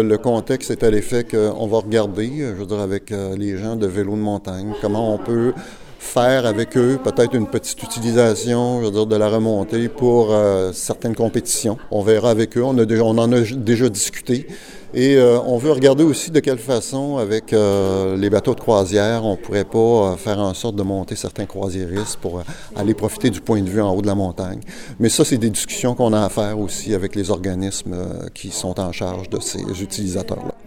le contexte est à l'effet qu'on va regarder, je veux dire, avec les gens de vélo de montagne, comment on peut faire avec eux peut-être une petite utilisation, je veux dire, de la remontée pour certaines compétitions. On verra avec eux, on en a déjà discuté. Et on veut regarder aussi de quelle façon, avec les bateaux de croisière, on ne pourrait pas faire en sorte de monter certains croisiéristes pour aller profiter du point de vue en haut de la montagne. Mais ça, c'est des discussions qu'on a à faire aussi avec les organismes qui sont en charge de ces utilisateurs-là.